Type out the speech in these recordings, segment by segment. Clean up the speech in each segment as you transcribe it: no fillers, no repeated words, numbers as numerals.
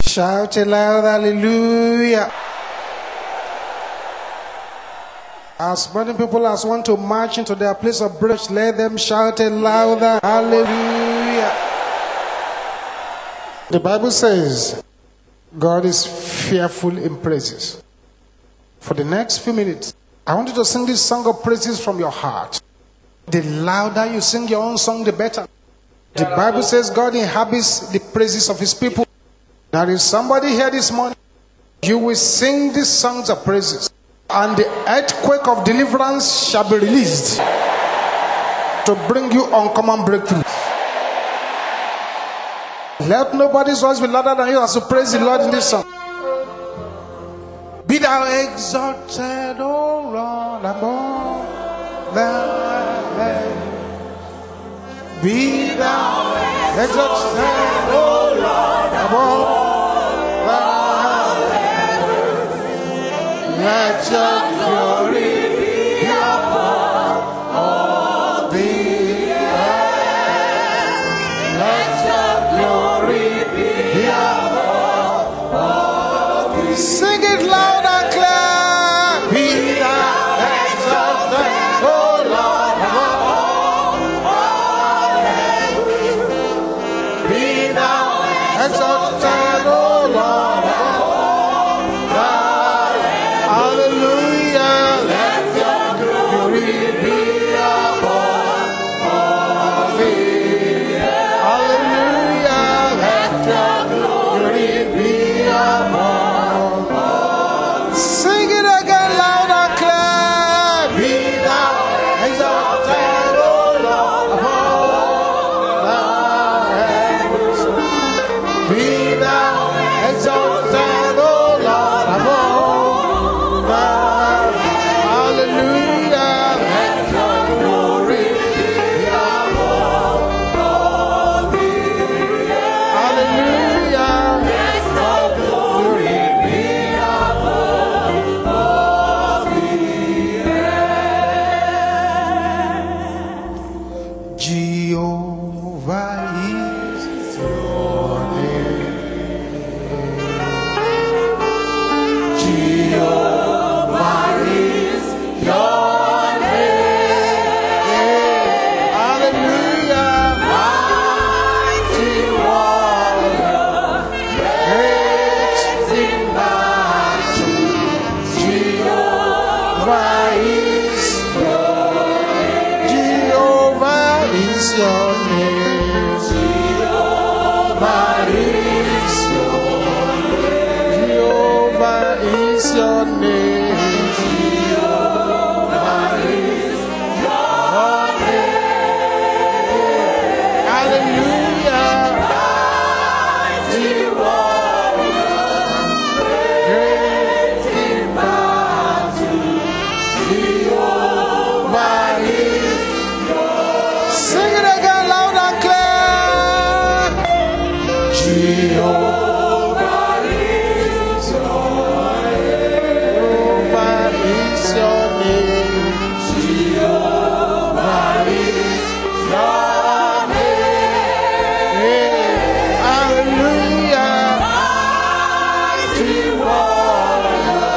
Shout aloud, hallelujah. As many people as want to march into their place of breach, let them shout louder, hallelujah. The Bible says, God is fearful in praises. For the next few minutes, I want you to sing this song of praises from your heart. The louder you sing your own song, the better. The Bible says God inhabits the praises of his people. There is somebody here this morning. You will sing these songs of praises, and the earthquake of deliverance shall be released to bring you uncommon breakthrough. Let nobody's voice be louder than you as you praise the Lord in this song. Be thou exalted, O Lord, above the heavens. Be thou exalted, O Lord, above the heavens. Let your glory be upon all the earth. Let your glory be upon all the earth. Sing it loud and clear. Be thou exalted, O Lord, above all heavens. Be thou exalted, O Lord, above the earth. Hallelujah. Let your glory be upon all the earth. Hallelujah. Let your glory be upon all. Sing it again loud and clear. Be thou exalted, O Lord, above the heavens. Be thou exalted, O Lord, above the earth. Hallelujah. Let your glory be upon all the earth. Hallelujah. Let your glory be upon all the earth. Jehovah is your name. Jehovah is your name. Hallelujah. Mighty warrior, great in battle. Jehovah is your name. Jehovah is your name. Jehovah is your name. Jehovah is your name. Jehovah is your name. Hallelujah. Mighty warrior, great in battle. Jehovah is. Sing it again loud and clear. Jehovah is your name. Jehovah is your name. Jehovah is your name. Hallelujah. Mighty warrior,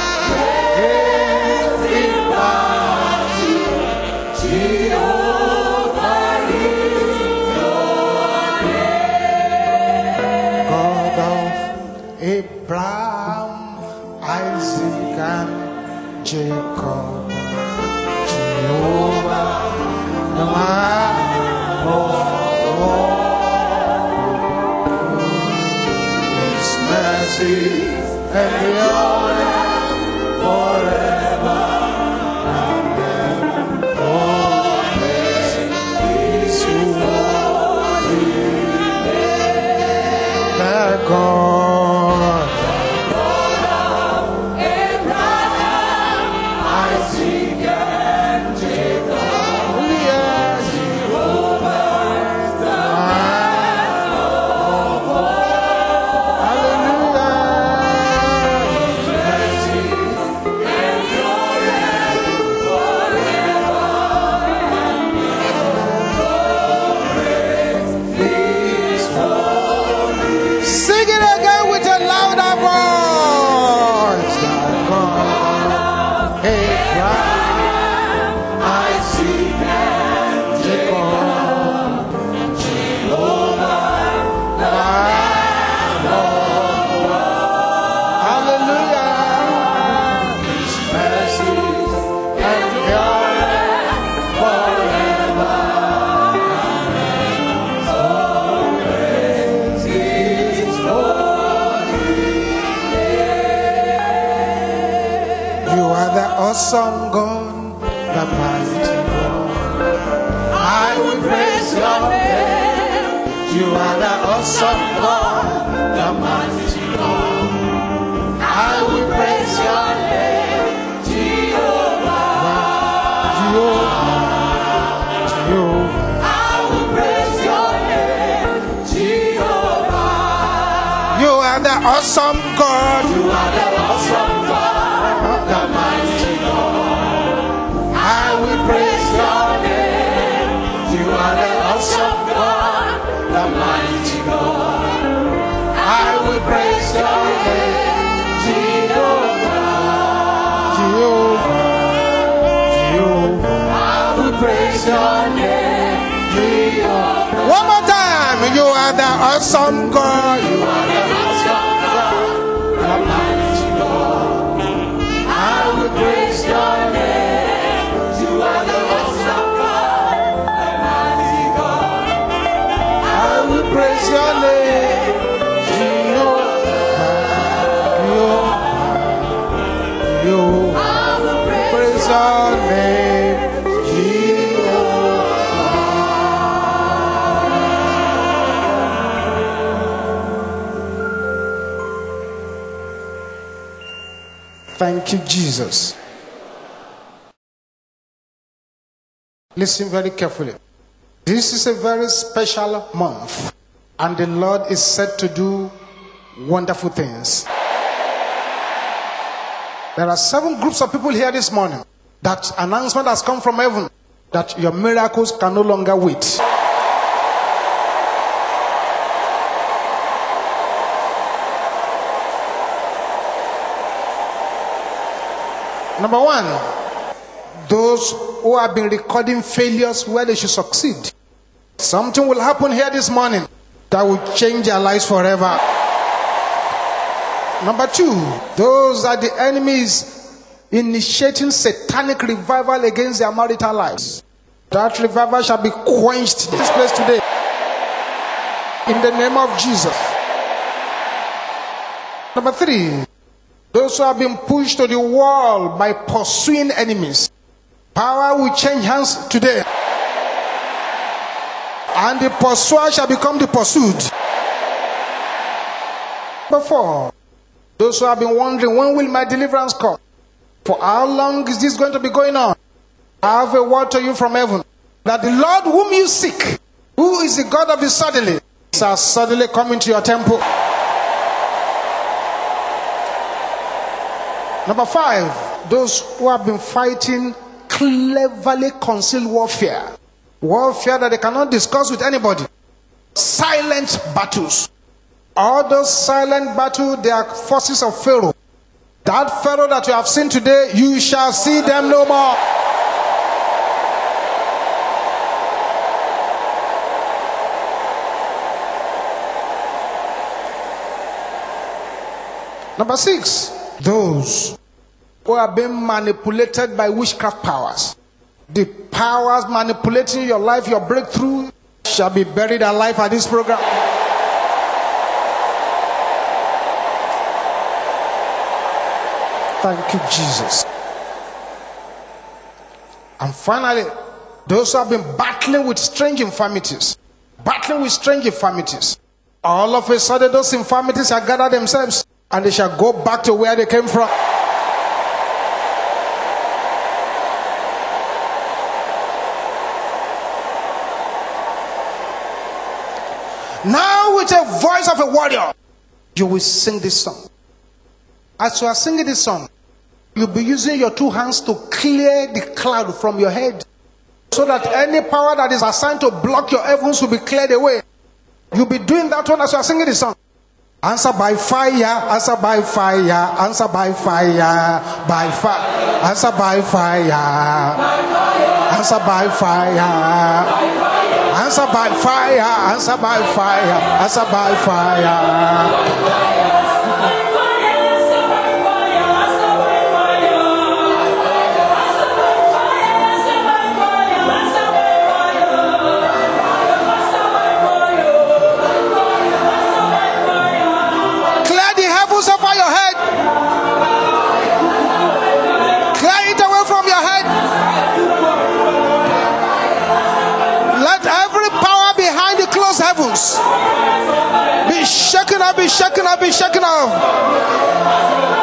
great in battle. Jehovah is your name. God of Abraham, Isaac, and Jacob. Jehovah, the man of war. His mercy endures forever and ever. Oh, praise His holy name. The God of Abraham, Isaac, and Jacob. Yes, Jehovah is the man of war. Sing it again. awesome God, the mighty God. I will praise your name. You are the awesome God, the mighty God. I will praise your name, Jehovah. Jehovah. Jehovah. I will praise your name, Jehovah. You are the awesome God. You are the awesome God, the mighty God. I will praise your name. You are the awesome God, the mighty God. I will praise your name, Jehovah. Jehovah. Jehovah. I will praise your name, Jehovah. One more time. You are the awesome God. You are the awesome God, the mighty God. I will praise your name. You are the awesome God, the mighty God. I will praise your name, Jehovah. Jehovah. I will praise your name, Jehovah. Thank you, Jesus. Listen very carefully. This is a very special month, and the Lord is set to do wonderful things. There are 7 groups of people here this morning. That announcement has come from heaven that your miracles can no longer wait. Number 1, those who have been recording failures where they should succeed. Something will happen here this morning that will change their lives forever. Number 2, those that the enemy is initiating satanic revival against their marital lives. That revival shall be quenched in this place today. In the name of Jesus. Number 3, those who have been pushed to the wall by pursuing enemies. Power will change hands today. And the pursuer shall become the pursued. Number 4, those who have been wondering, when will my deliverance come? For how long is this going to be going on? I have a word to you from heaven. That the Lord whom you seek, who is the God of the suddenly, shall suddenly come into your temple. Number 5, those who have been fighting cleverly concealed warfare. Warfare that they cannot discuss with anybody. Silent battles. All those silent battles, they are forces of Pharaoh. That Pharaoh that you have seen today, you shall see them no more. Number 6, those who are being manipulated by witchcraft powers. The powers manipulating your life, your breakthrough, shall be buried alive at this program. Thank you, Jesus. And finally, those who have been battling with strange infirmities. Battling with strange infirmities. All of a sudden, those infirmities shall gather themselves and they shall go back to where they came from. Now, with a voice of a warrior, you will sing this song. As you are singing this song, you'll be using your 2 hands to clear the cloud from your head, so that any power that is assigned to block your heavens will be cleared away. You'll be doing that one as you are singing this song. Answer by fire, answer by fire, answer by fire, by fire, answer by fire, answer by fire, answer by fire, answer by fire, answer by fire. Clear the heavens over your head. Clear it away. off, be shaken off, be shaken off.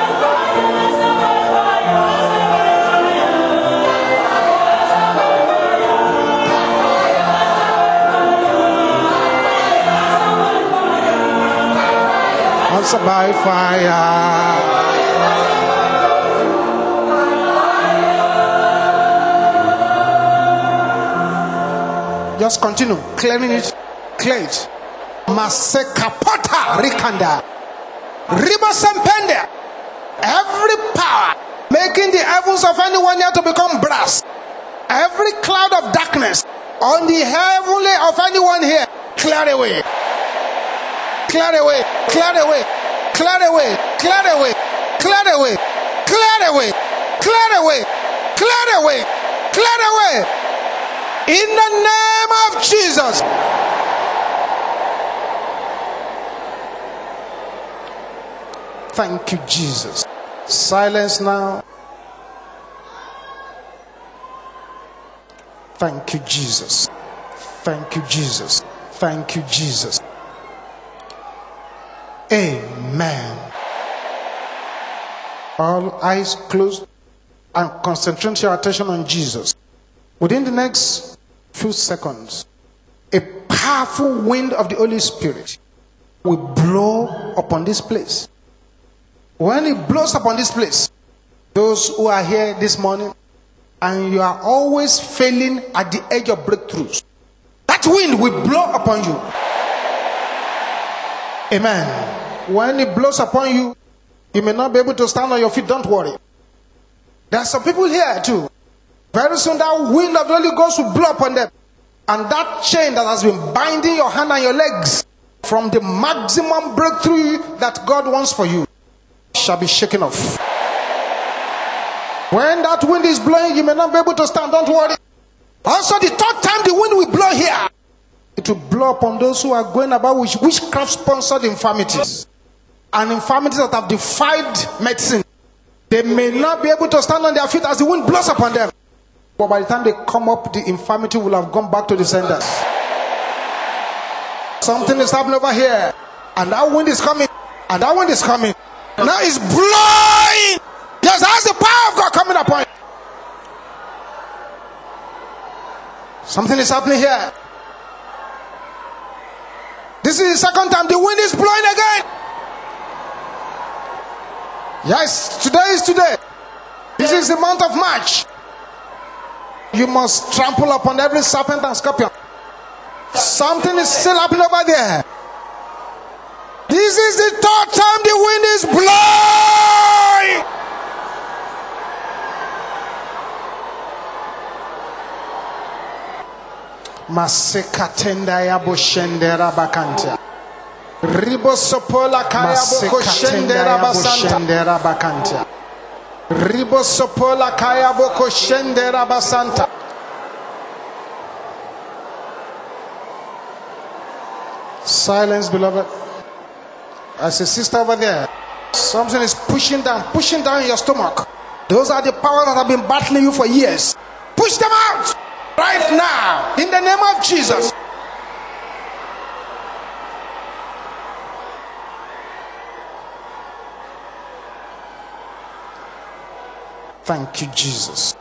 Answer by fire. Just continue clearing it, clear it. Masekapota rikanda, ribasempende. Every power making the heavens of anyone here to become brass, every cloud of darkness on the heavenly of anyone here, clear away. Clear away, clear away, clear away, clear away, clear away, clear away, clear away, clear away, clear away. In the name of Jesus. Thank you, Jesus. Silence now. Thank you, Jesus. Thank you, Jesus. Thank you, Jesus. Amen. All eyes closed and concentrate your attention on Jesus. Within the next few seconds, a powerful wind of the Holy Spirit will blow upon this place. When it blows upon this place, those who are here this morning and you are always failing at the edge of breakthroughs, that wind will blow upon you. Amen. When it blows upon you, you may not be able to stand on your feet. Don't worry. There are some people here too. Very soon that wind of the Holy Ghost will blow upon them. And that chain that has been binding your hand and your legs from the maximum breakthrough that God wants for you shall be shaken off. When that wind is blowing, you may not be able to stand. Don't worry. Also, the third time the wind will blow here, it will blow upon those who are going about with witchcraft-sponsored infirmities and infirmities that have defied medicine. They may not be able to stand on their feet as the wind blows upon them. But by the time they come up, the infirmity will have gone back to the senders. Something is happening over here. And that wind is coming. And that wind is coming. Now it's blowing. Yes, that's the power of God coming upon you. Something is happening here. This is the second time the wind is blowing again. Yes, today is today. This is the month of March. You must trample upon every serpent and scorpion. Something is still happening over there. This is the third time the wind is blowing. Masekatenda ya boshendera bakantia. Ribosopola kaya boko shendera bakantia. Ribosopola kaya boko shendera basanta. Silence, beloved. I see sister over there. Something is pushing down your stomach. Those are the powers that have been battling you for years. Push them out right now in the name of Jesus. Thank you, Jesus.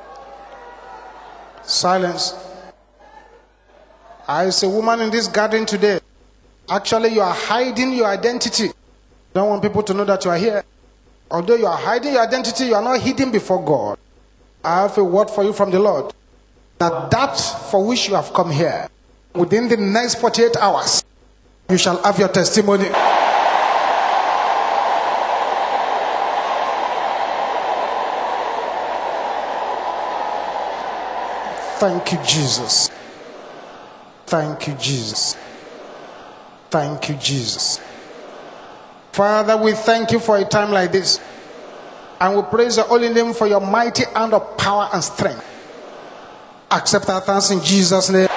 Silence. I see a woman in this garden today. Actually, you are hiding your identity. Don't want people to know that you are here. Although you are hiding your identity, you are not hidden before God. I have a word for you from the Lord. That for which you have come here, within the next 48 hours, you shall have your testimony. Thank you, Jesus. Thank you, Jesus. Thank you, Jesus. Father, we thank you for a time like this. And we praise your holy name for your mighty hand of power and strength. Accept our thanks in Jesus' name.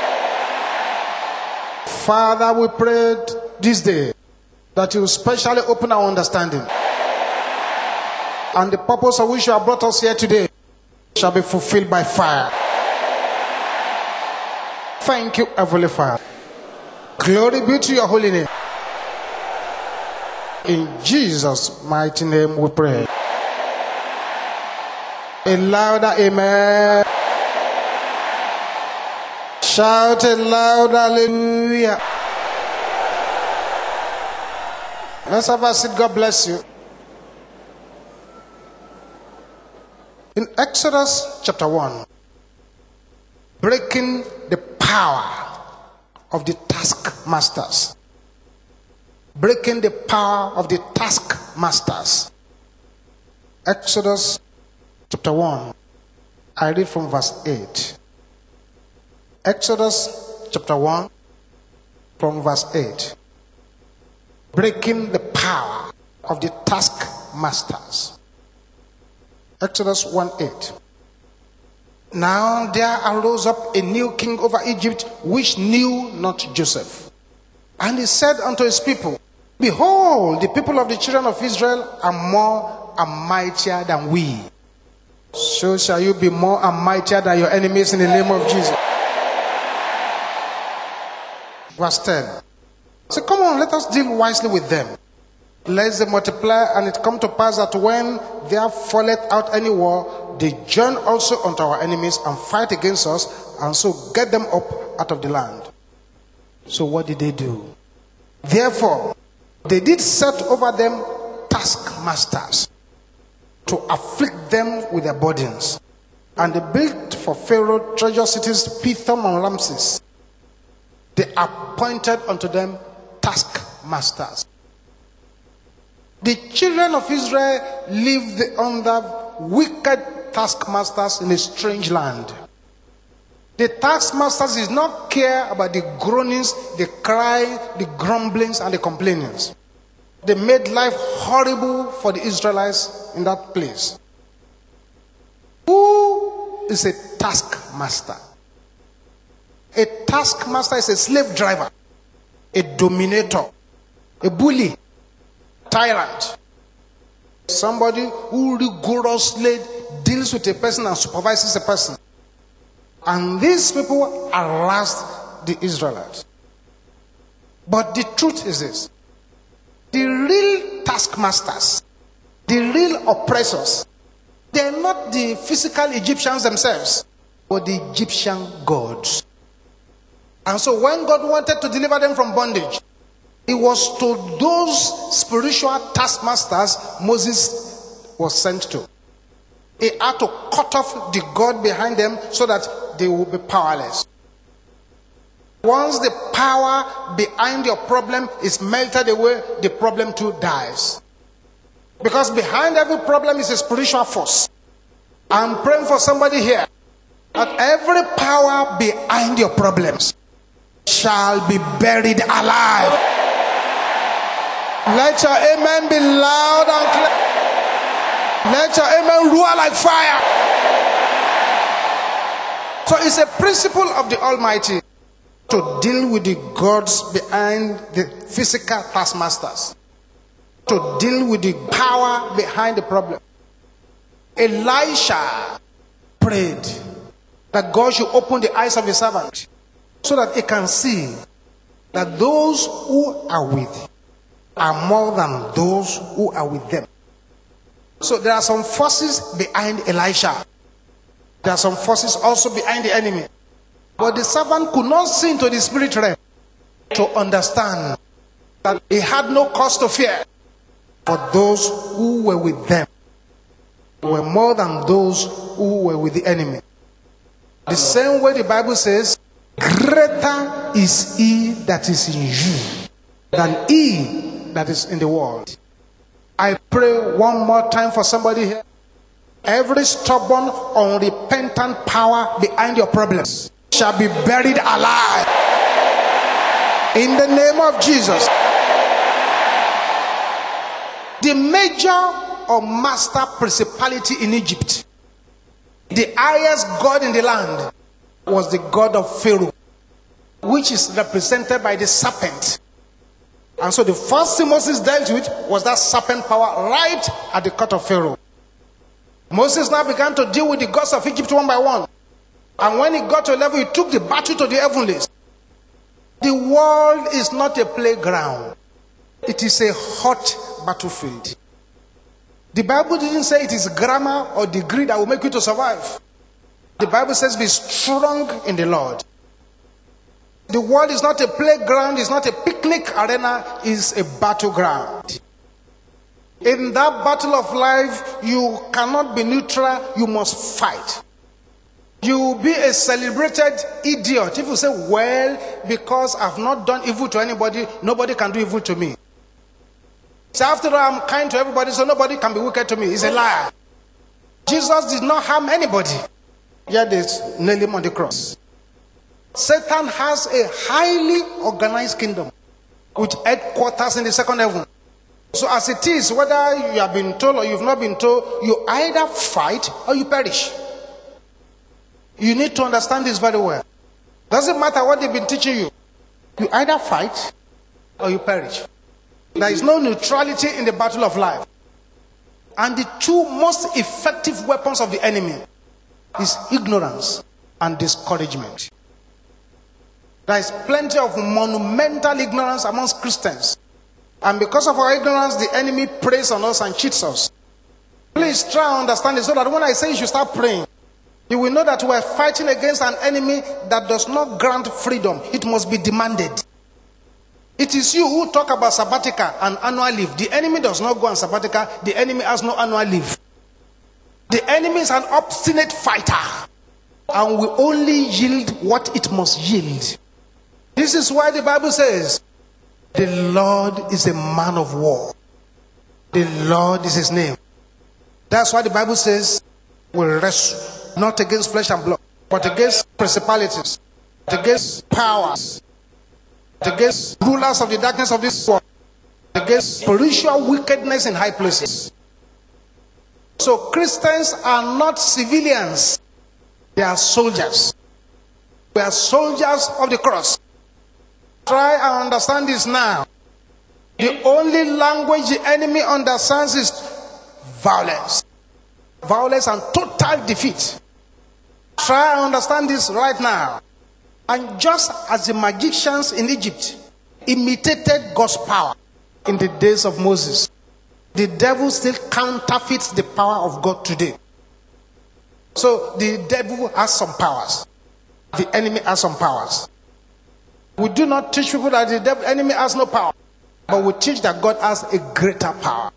Father, we prayed this day that you will specially open our understanding. And the purpose of which you have brought us here today shall be fulfilled by fire. Thank you, Heavenly Father. Glory be to your holy name. In Jesus' mighty name we pray. A louder amen. Shout a loud hallelujah. Let's have a seat. God bless you. In Exodus chapter 1, breaking the power of the taskmasters. Breaking the power of the taskmasters. Exodus chapter 1. I read from verse 8. Exodus chapter 1 from verse 8. Breaking the power of the taskmasters. Exodus 1:8. Now there arose up a new king over Egypt, which knew not Joseph. And he said unto his people, Behold, the people of the children of Israel are more and mightier than we. So shall you be more and mightier than your enemies in the name of Jesus. Verse 10. So come on, let us deal wisely with them, lest they multiply, and it come to pass that when there falleth out any war, they join also unto our enemies and fight against us, and so get them up out of the land. So what did they do? Therefore, they did set over them taskmasters to afflict them with their burdens. And they built for Pharaoh treasure cities, Pithom and Ramses. They appointed unto them taskmasters. The children of Israel lived under wicked taskmasters in a strange land. The taskmasters did not care about the groanings, the crying, the grumblings, and the complainings. They made life horrible for the Israelites in that place. Who is a taskmaster? A taskmaster is a slave driver, a dominator, a bully, tyrant. Somebody who rigorously deals with a person and supervises a person. And these people harassed the Israelites. But the truth is this. The real taskmasters, the real oppressors, they are not the physical Egyptians themselves, but the Egyptian gods. And so when God wanted to deliver them from bondage, it was to those spiritual taskmasters Moses was sent to. He had to cut off the God behind them so that they will be powerless. Once the power behind your problem is melted away, the problem too dies. Because behind every problem is a spiritual force. I'm praying for somebody here that every power behind your problems shall be buried alive. Let your amen be loud and clear. Let your amen roar like fire. So it's a principle of the Almighty to deal with the gods behind the physical taskmasters, to deal with the power behind the problem. Elisha prayed that God should open the eyes of his servant so that he can see that those who are with are more than those who are with them. So there are some forces behind Elisha. There are some forces also behind the enemy. But the servant could not see into the spirit realm to understand that he had no cause to fear. But those who were with them were more than those who were with the enemy. The same way the Bible says, greater is he that is in you than he that is in the world. I pray one more time for somebody here. Every stubborn, unrepentant power behind your problems shall be buried alive. In the name of Jesus. The major or master principality in Egypt, the highest god in the land, was the god of Pharaoh, which is represented by the serpent. And so the first thing Moses dealt with was that serpent power right at the court of Pharaoh. Moses now began to deal with the gods of Egypt one by one. And when he got to a level, he took the battle to the heavenlies. The world is not a playground. It is a hot battlefield. The Bible didn't say it is grammar or degree that will make you to survive. The Bible says be strong in the Lord. The world is not a playground, it's not a picnic arena, it's a battleground. In that battle of life, you cannot be neutral, you must fight. You will be a celebrated idiot if you say, well, because I've not done evil to anybody, nobody can do evil to me. So after all, I'm kind to everybody, so nobody can be wicked to me. It's a liar. Jesus did not harm anybody. Yet they nailed him on the cross. Satan has a highly organized kingdom with headquarters in the second heaven. So as it is, whether you have been told or you've not been told, you either fight or you perish. You need to understand this very well. Doesn't matter what they've been teaching you. You either fight or you perish. There is no neutrality in the battle of life. And the two most effective weapons of the enemy is ignorance and discouragement. There is plenty of monumental ignorance amongst Christians. And because of our ignorance, the enemy preys on us and cheats us. Please try and understand it so that when I say you should start praying, you will know that we are fighting against an enemy that does not grant freedom. It must be demanded. It is you who talk about sabbatical and annual leave. The enemy does not go on sabbatical. The enemy has no annual leave. The enemy is an obstinate fighter and will only yield what it must yield. This is why the Bible says, the Lord is a man of war. The Lord is his name. That's why the Bible says, we wrestle not against flesh and blood, but against principalities, against powers, against rulers of the darkness of this world, against spiritual wickedness in high places. So Christians are not civilians. They are soldiers. We are soldiers of the cross. Try and understand this now. The only language the enemy understands is violence. Violence and total defeat. Try and understand this right now. And just as the magicians in Egypt imitated God's power in the days of Moses, the devil still counterfeits the power of God today. So the devil has some powers. The enemy has some powers. We do not teach people that the enemy has no power, but we teach that God has a greater power.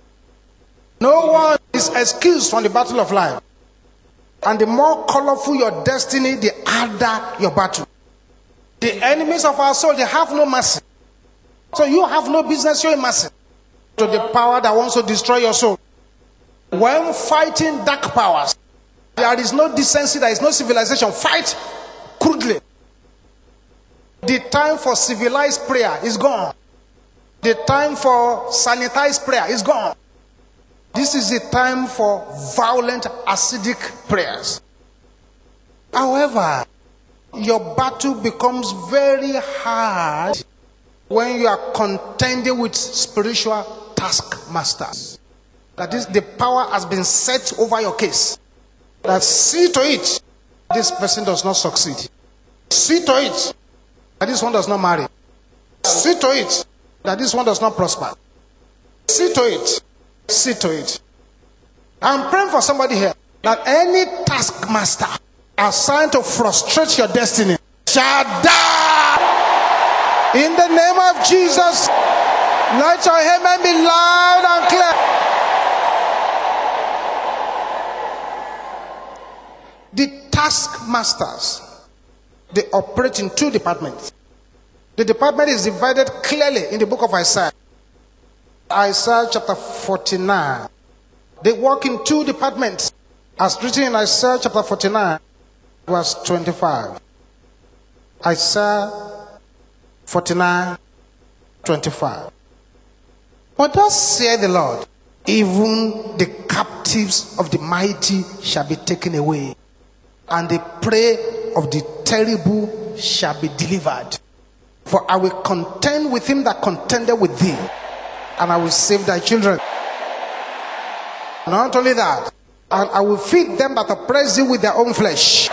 No one is excused from the battle of life. And the more colorful your destiny, the harder your battle. The enemies of our soul, they have no mercy. So you have no business showing mercy to the power that wants to destroy your soul. When fighting dark powers, there is no decency, there is no civilization. Fight crudely. The time for civilized prayer is gone. The time for sanitized prayer is gone. This is the time for violent, acidic prayers. However, your battle becomes very hard when you are contending with spiritual taskmasters. That is, the power has been set over your case. That see to it, this person does not succeed. See to it, that this one does not marry. See to it, that this one does not prosper. See to it. See to it. I'm praying for somebody here that any taskmaster assigned to frustrate your destiny shall die. In the name of Jesus, let your amen be loud and clear. The taskmasters, they operate in two departments. The department is divided clearly in the book of Isaiah. Isaiah chapter 49. They work in two departments, as written in Isaiah chapter 49, verse 25. Isaiah 49, 25. But thus saith the Lord, even the captives of the mighty shall be taken away, and the prey of the terrible shall be delivered. For I will contend with him that contended with thee, and I will save thy children. Not only that, and I will feed them that oppress thee with their own flesh,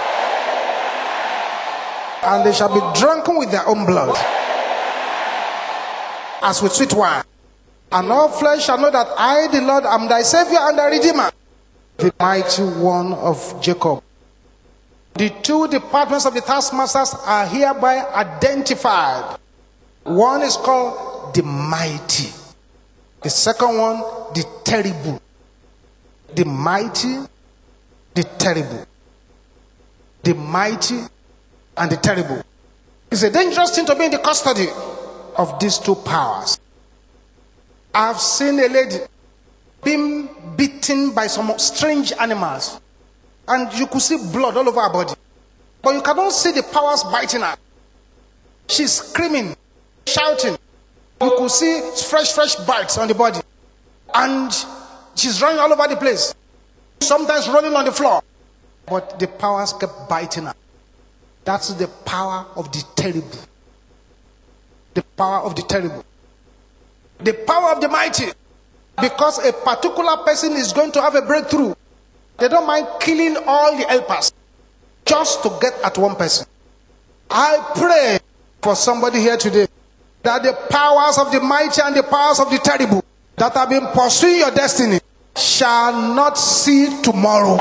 and they shall be drunken with their own blood, as with sweet wine. And all flesh shall know that I, the Lord, am thy Savior and thy Redeemer, the mighty one of Jacob. The two departments of the taskmasters are hereby identified. One is called the mighty. The second one, the terrible. The mighty, the terrible. The mighty and the terrible. It's a dangerous thing to be in the custody of these two powers. I've seen a lady being beaten by some strange animals. And you could see blood all over her body. But you cannot see the powers biting her. She's screaming, shouting. You could see fresh bites on the body. And she's running all over the place. Sometimes rolling on the floor. But the powers kept biting her. That's the power of the terrible. The power of the terrible. The power of the mighty. Because a particular person is going to have a breakthrough, they don't mind killing all the helpers just to get at one person. I pray for somebody here today that the powers of the mighty and the powers of the terrible that have been pursuing your destiny shall not see tomorrow.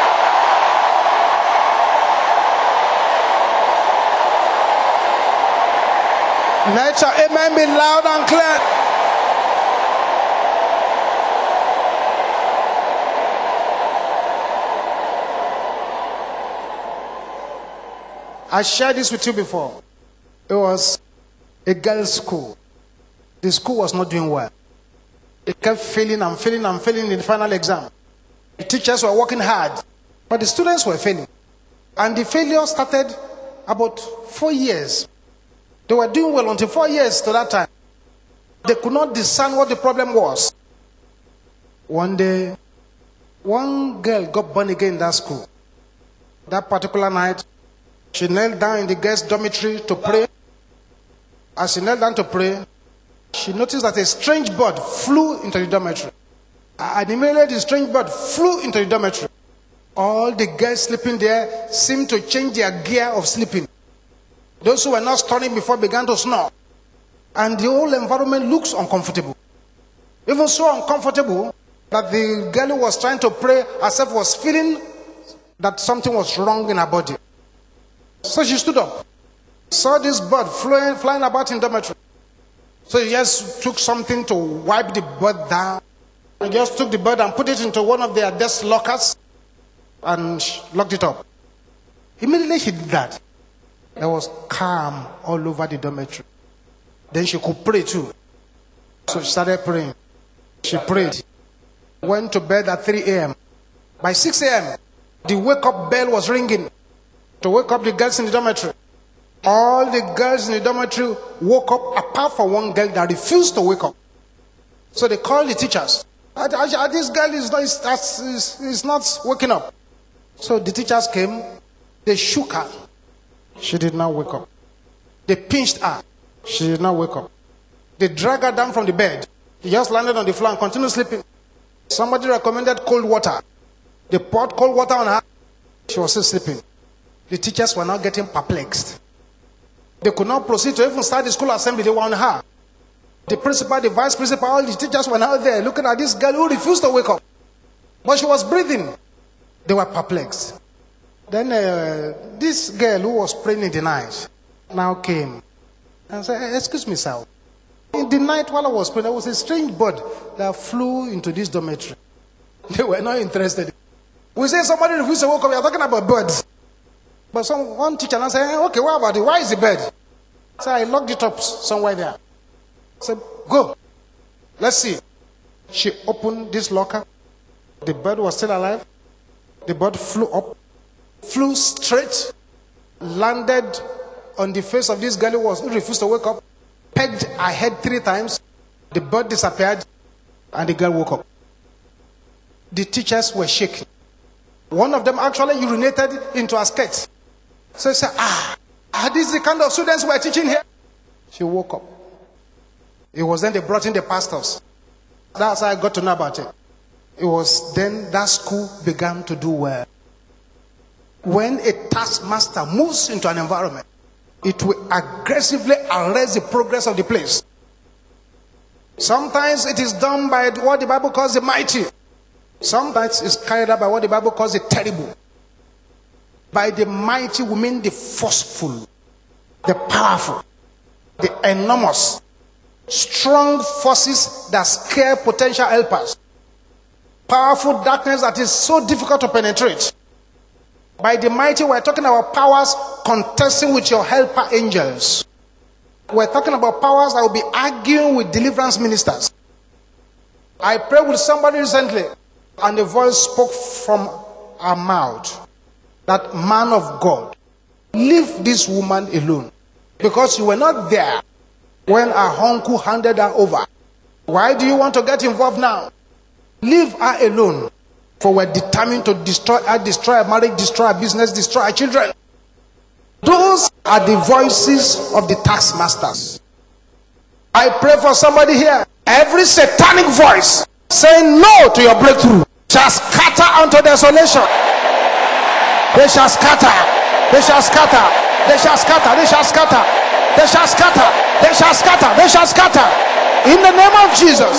Let your amen be loud and clear. I shared this with you before. It was a girls' school. The school was not doing well. They kept failing and failing and failing in the final exam. The teachers were working hard, but the students were failing. And the failure started about 4 years. They were doing well until 4 years to that time. They could not discern what the problem was. One day, one girl got born again in that school. That particular night, she knelt down in the girls' dormitory to pray. As she knelt down to pray, she noticed that a strange bird flew into the dormitory. And immediately the strange bird flew into the dormitory. All the girls sleeping there seemed to change their gear of sleeping. Those who were not snoring before began to snore. And the whole environment looks uncomfortable. Even so uncomfortable that the girl who was trying to pray herself was feeling that something was wrong in her body. So she stood up, saw this bird flying about in the dormitory. So he just took something to wipe the bird down. And just took the bird and put it into one of their desk lockers and locked it up. Immediately she did that, there was calm all over the dormitory. Then she could pray too. So she started praying. She prayed. Went to bed at 3 a.m. By 6 a.m., the wake-up bell was ringing to wake up the girls in the dormitory. All the girls in the dormitory woke up apart from one girl that refused to wake up. So they called the teachers. This girl is not waking up. So the teachers came. They shook her. She did not wake up. They pinched her. She did not wake up. They dragged her down from the bed. She just landed on the floor and continued sleeping. Somebody recommended cold water. They poured cold water on her. She was still sleeping. The teachers were now getting perplexed. They could not proceed to even start the school assembly. They were on her. The principal, the vice principal, all the teachers were now there looking at this girl who refused to wake up. But she was breathing. They were perplexed. Then this girl who was praying in the night now came and said, "Excuse me, sir. In the night while I was praying, there was a strange bird that flew into this dormitory." They were not interested. We say somebody refused to wake up. We are talking about birds. But one teacher now said, "Okay, what about it? Why is the bird?" So I locked it up somewhere there. I said, "Go. Let's see." She opened this locker. The bird was still alive. The bird flew up, flew straight, landed on the face of this girl who refused to wake up, pegged her head 3 times. The bird disappeared, and the girl woke up. The teachers were shaking. One of them actually urinated into her skirt. So he said, this is the kind of students we're teaching here. She woke up. It was then they brought in the pastors. That's how I got to know about it. It was then that school began to do well. When a taskmaster moves into an environment, it will aggressively arrest the progress of the place. Sometimes it is done by what the Bible calls the mighty. Sometimes it's carried out by what the Bible calls the terrible. By the mighty, we mean the forceful, the powerful, the enormous, strong forces that scare potential helpers. Powerful darkness that is so difficult to penetrate. By the mighty, we're talking about powers contesting with your helper angels. We're talking about powers that will be arguing with deliverance ministers. I prayed with somebody recently, and the voice spoke from her mouth that, man of God, leave this woman alone. Because you were not there when her uncle handed her over. Why do you want to get involved now? Leave her alone. For we're determined to destroy her, destroy her marriage, destroy her business, destroy her children. Those are the voices of the taskmasters. I pray for somebody here. Every satanic voice saying no to your breakthrough shall scatter unto desolation. They shall scatter. They shall scatter. They shall scatter. They shall scatter. They shall scatter. They shall scatter. They shall scatter. In the name of Jesus.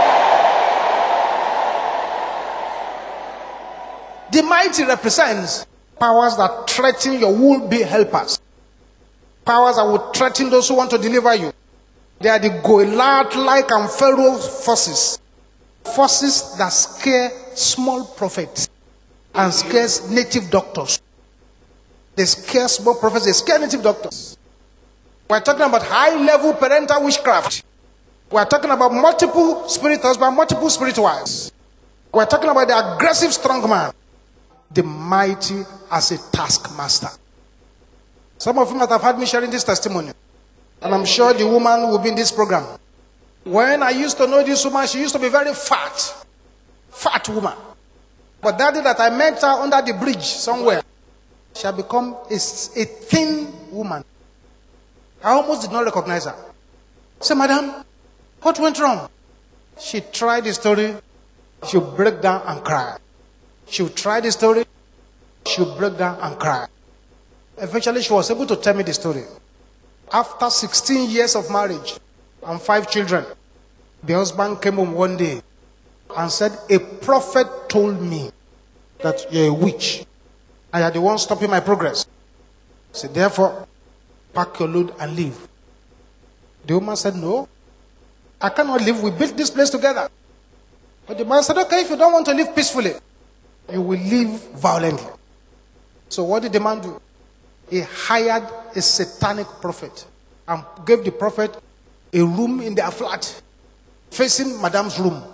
The mighty represents powers that threaten your would-be helpers. Powers that will threaten those who want to deliver you. They are the Goliath-like and Pharaoh forces. Forces that scare small prophets and scares native doctors. They scare small prophets, they scare native doctors. We're talking about high-level parental witchcraft. We're talking about multiple spirit husbands, multiple spirit wives. We're talking about the aggressive strong man. The mighty as a taskmaster. Some of you might have heard me sharing this testimony. And I'm sure the woman will be in this program. When I used to know this woman, she used to be very fat. Fat woman. But that day that I met her under the bridge somewhere, she had become a thin woman. I almost did not recognize her. I said, madam, what went wrong? She tried the story. She would break down and cry. She would try the story. She would break down and cry. Eventually, she was able to tell me the story. After 16 years of marriage and 5 children, the husband came home one day and said, a prophet told me that you're a witch. I had the one stopping my progress. So therefore, pack your load and leave. The woman said, no, I cannot leave. We built this place together. But the man said, okay, if you don't want to live peacefully, you will leave violently. So what did the man do? He hired a satanic prophet and gave the prophet a room in their flat facing madam's room.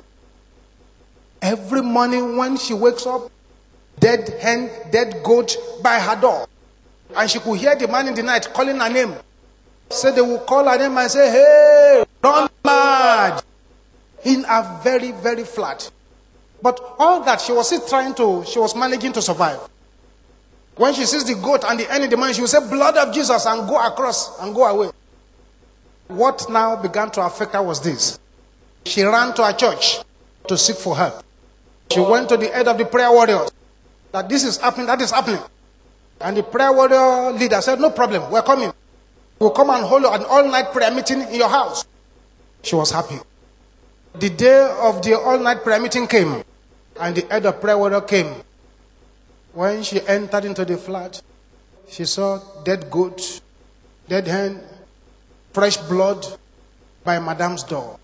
Every morning when she wakes up, dead hen, dead goat by her door. And she could hear the man in the night calling her name. So they will call her name and say, hey, run mad. In a very, very flat. But all that she was managing to survive. When she sees the goat and the hen in the man, she will say, blood of Jesus, and go across and go away. What now began to affect her was this. She ran to her church to seek for help. She went to the head of the prayer warriors. That this is happening, that is happening. And the prayer warrior leader said, no problem, we're coming. We'll come and hold an all-night prayer meeting in your house. She was happy. The day of the all-night prayer meeting came. And the head of prayer warrior came. When she entered into the flat, she saw dead goat, dead hen, fresh blood by madam's door.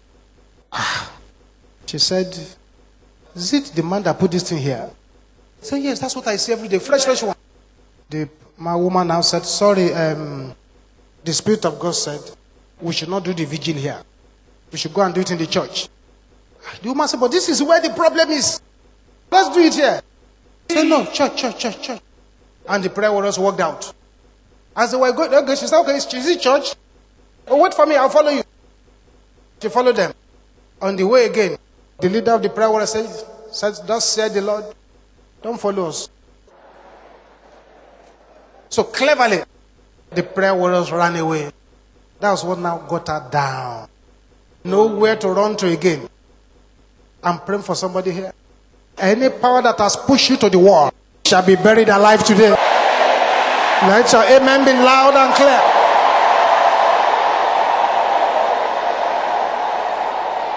She said, is it the man that put this thing here? I said, yes, that's what I see every day. Fresh one. My woman now said, sorry, the Spirit of God said, we should not do the vigil here. We should go and do it in the church. The woman said, but this is where the problem is. Let's do it here. I said, no, church. And the prayer warriors walked out. As they were going, okay, she said, okay, is it church? Oh, wait for me, I'll follow you. She followed them. On the way again, the leader of the prayer warriors said, thus said the Lord, don't follow us. So cleverly, the prayer warriors ran away. That was what now got her down. Nowhere to run to again. I'm praying for somebody here. Any power that has pushed you to the wall shall be buried alive today. Let your amen be loud and clear.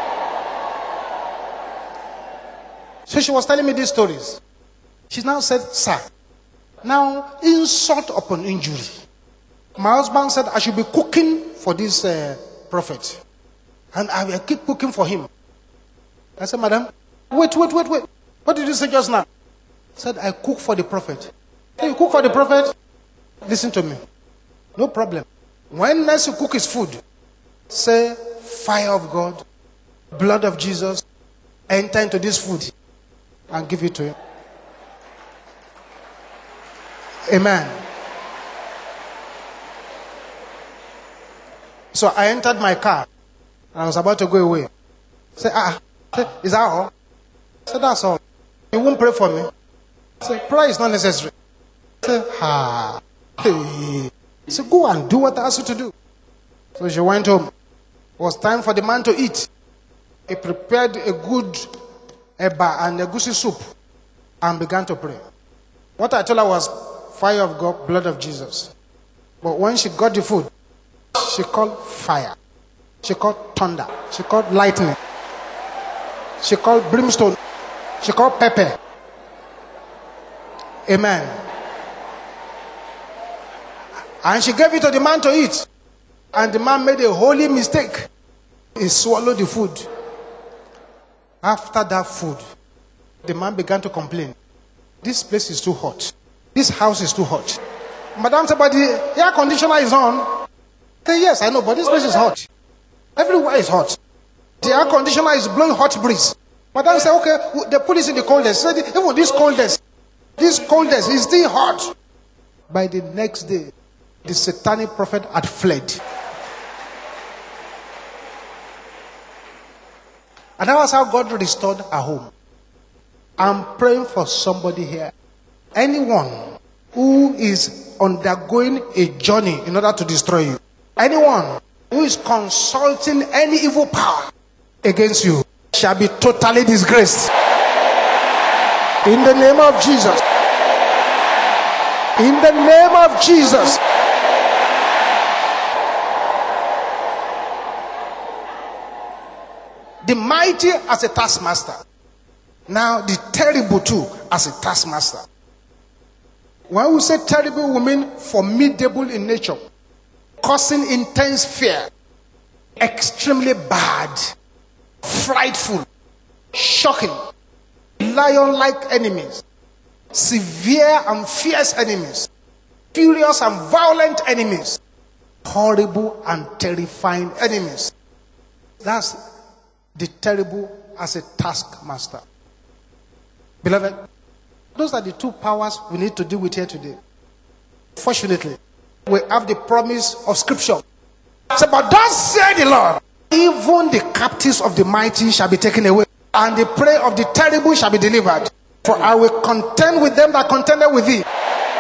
So she was telling me these stories. She now said, sir, now insult upon injury. My husband said I should be cooking for this prophet. And I will keep cooking for him. I said, madam, wait. What did you say just now? I said, I cook for the prophet. Hey, you cook for the prophet? Listen to me. No problem. When next you cook his food, say, fire of God, blood of Jesus, enter into this food and give it to him. Amen. So I entered my car and I was about to go away. Say, is that all? I said, that's all. You won't pray for me? I said, prayer is not necessary. I said, hey. He said, go and do what I asked you to do. So she went home. It was time for the man to eat. He prepared a good eba and a goosey soup and began to pray. What I told her was fire of God, blood of Jesus. But when she got the food, she called fire. She called thunder. She called lightning. She called brimstone. She called pepper. Amen. And she gave it to the man to eat. And the man made a holy mistake. He swallowed the food. After that food, the man began to complain. This place is too hot. This house is too hot. Madam said, but the air conditioner is on. I said, yes, I know, but this place is hot. Everywhere is hot. The air conditioner is blowing hot breeze. Madam said, okay, they put this in the coldest. Said, even this coldest is still hot. By the next day, the satanic prophet had fled. And that was how God restored our home. I'm praying for somebody here. Anyone who is undergoing a journey in order to destroy you. Anyone who is consulting any evil power against you shall be totally disgraced. In the name of Jesus. In the name of Jesus. The mighty as a taskmaster. Now the terrible too as a taskmaster. When we say terrible, we mean formidable in nature, causing intense fear, extremely bad, frightful, shocking, lion-like enemies, severe and fierce enemies, furious and violent enemies, horrible and terrifying enemies. That's the terrible as a taskmaster. Beloved, those are the two powers we need to deal with here today. Fortunately, we have the promise of Scripture. So, but thus say the Lord, even the captives of the mighty shall be taken away, and the prey of the terrible shall be delivered. For I will contend with them that contended with thee,